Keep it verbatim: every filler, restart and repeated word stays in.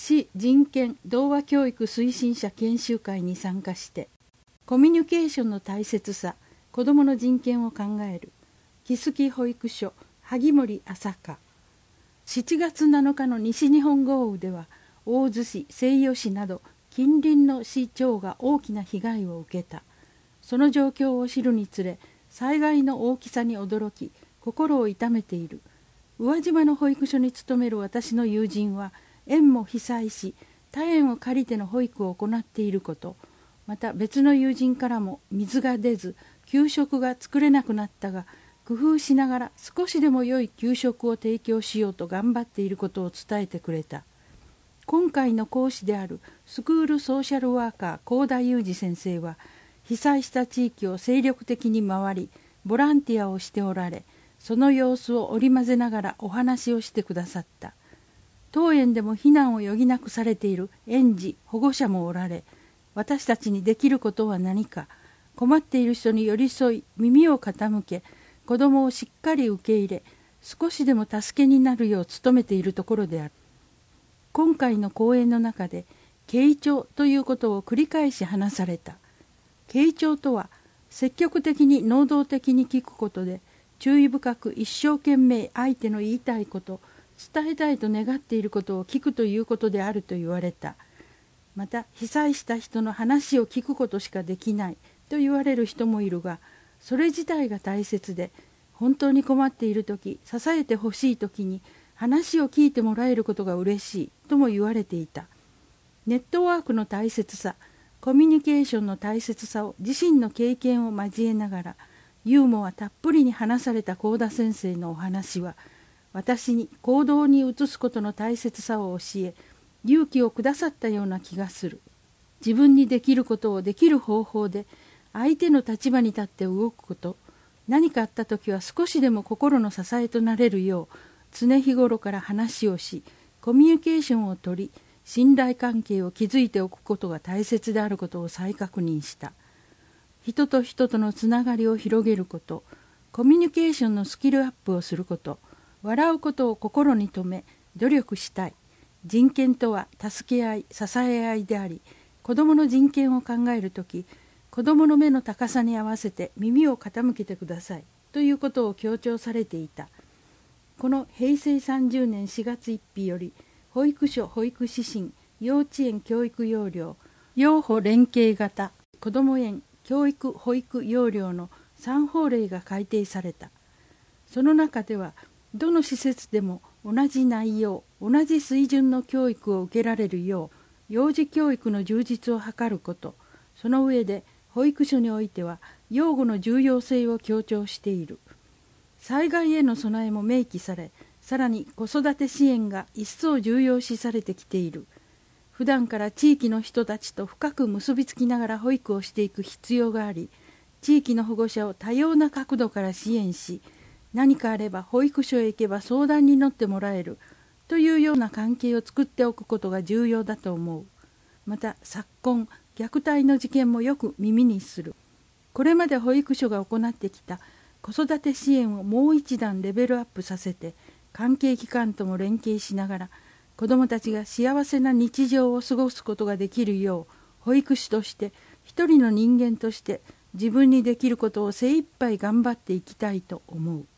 市人権同和教育推進者研修会に参加して、コミュニケーションの大切さ、子どもの人権を考える木月保育所萩森朝香。しちがつなのかの西日本豪雨では、大洲市、西予市など近隣の市町が大きな被害を受けた。その状況を知るにつれ、災害の大きさに驚き、心を痛めている。宇和島の保育所に勤める私の友人は、園も被災し、他園を借りての保育を行っていること、また別の友人からも水が出ず、給食が作れなくなったが、工夫しながら少しでも良い給食を提供しようと頑張っていることを伝えてくれた。今回の講師であるスクールソーシャルワーカー幸田裕二先生は、被災した地域を精力的に回り、ボランティアをしておられ、その様子を織り交ぜながらお話をしてくださった。当園でも避難を余儀なくされている園児、保護者もおられ、私たちにできることは何か、困っている人に寄り添い、耳を傾け、子どもをしっかり受け入れ、少しでも助けになるよう努めているところである。今回の講演の中で、傾聴ということを繰り返し話された。傾聴とは、積極的に能動的に聞くことで、注意深く一生懸命相手の言いたいこと、伝えたいと願っていることを聞くということであると言われた。また、被災した人の話を聞くことしかできないと言われる人もいるが、それ自体が大切で、本当に困っているとき、支えてほしいときに話を聞いてもらえることが嬉しいとも言われていた。ネットワークの大切さ、コミュニケーションの大切さを自身の経験を交えながら、ユーモアたっぷりに話された幸田先生のお話は、私に行動に移すことの大切さを教え、勇気をくださったような気がする。自分にできることをできる方法で、相手の立場に立って動くこと、何かあったときは少しでも心の支えとなれるよう、常日頃から話をし、コミュニケーションをとり、信頼関係を築いておくことが大切であることを再確認した。人と人とのつながりを広げること、コミュニケーションのスキルアップをすること、笑うことを心に留め、努力したい。人権とは助け合い、支え合いであり、子どもの人権を考えるとき、子どもの目の高さに合わせて耳を傾けてくださいということを強調されていた。このへいせいさんじゅうねんしがつついたちより、保育所保育指針、幼稚園教育要領、幼保連携型、子ども園教育保育要領のさん法令が改定された。その中では、どの施設でも同じ内容、同じ水準の教育を受けられるよう、幼児教育の充実を図ること、その上で保育所においては養護の重要性を強調している。災害への備えも明記され、さらに子育て支援が一層重要視されてきている。普段から地域の人たちと深く結びつきながら保育をしていく必要があり、地域の保護者を多様な角度から支援し、何かあれば保育所へ行けば相談に乗ってもらえるというような関係を作っておくことが重要だと思う。また昨今、虐待の事件もよく耳にする。これまで保育所が行ってきた子育て支援をもう一段レベルアップさせて、関係機関とも連携しながら、子どもたちが幸せな日常を過ごすことができるよう、保育士として一人の人間として自分にできることを精一杯頑張っていきたいと思う。